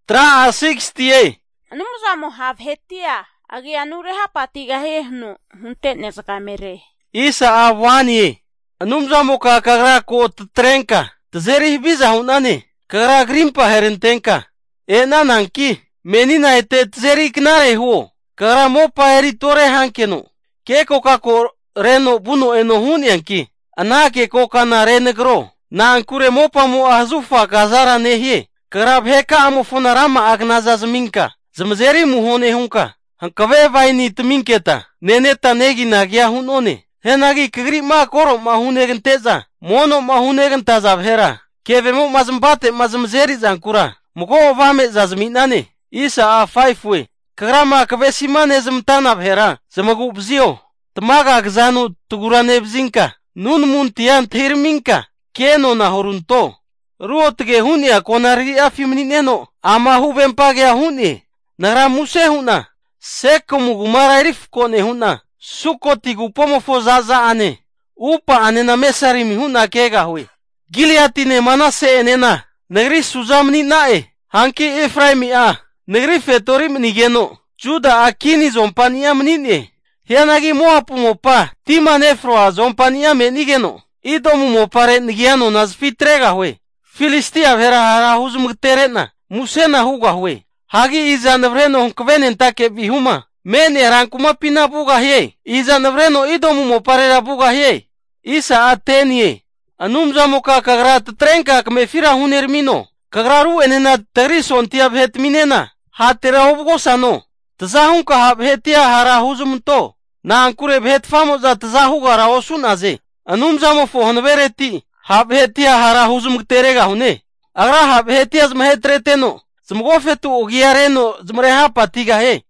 Tra 60. Anu mo have hetia. Agi anu reha patiga hehnu. Huntet ne sakamere. Isa awani. Anum mo ka kagra ko trenka. Tzeri biza hunani. Kagra grimpa herentenka. Nananki. Menina ete tzeri knare huo. Kagra mopa eri tore hankenu. Keko kako reno buno eno hunyanki. Anake koka na renegro. Na ankure mopa mo azufa kazara nehie. Kagra heka amo fonarama agnazazminka. Zamzeri muhone hunka. Hankave vaini tminketa. Neneta negi nagya hunone. Henagi kagri ma koro ma hunegen teza. Mono ma hunegen tazavhera. Keve mo mazmbate mazmzeri zankura. Muko vame zazminane. Isa a 5 we. Kagrama kavesimane zmtanavhera. Zamagubzio. Tmaga gzanu tugurane bzinka. Nun muntian thirminka. Keno na horunto. Ruotge hunia konari afimnineno. Ama huvempage huni. Nara muse huna. Seko mugumara irif kone huna. Suko tigu pomofo zaza ane. Upa ane na mesari mi huna kega hui. Gileatine manase enena. Negri suzamni nae. Hanki Efraimi a. Negri fetorim nigeno. Juda akini zompania mnine. Hianagi moapu mopa. Tima nefro a zompania menigeno. Idomu mopare nigiano nazfitrega hui. Filistia vera hara huzmugterena. Musena huga hui. Hagi izanavreno hunkvenentake bihuma. Mene rankuma pina buga hie. Izanavreno idomu moparera buga hie. Isa atenie. Anumzamo ka kagrat trenka kmefira hunermino. Kagraru enena tarison tiabhet minena. Hatera obgosano. Tzahun ka habhetia hara huzumto. Na ankure bhet famoza tzahu gara osunaze. Anumzamo fohanvereti. Habhetia hara huzumterega hune. Agra habhetia zmhetreteno. Zmgofetu ogiareno zmreha patiga he.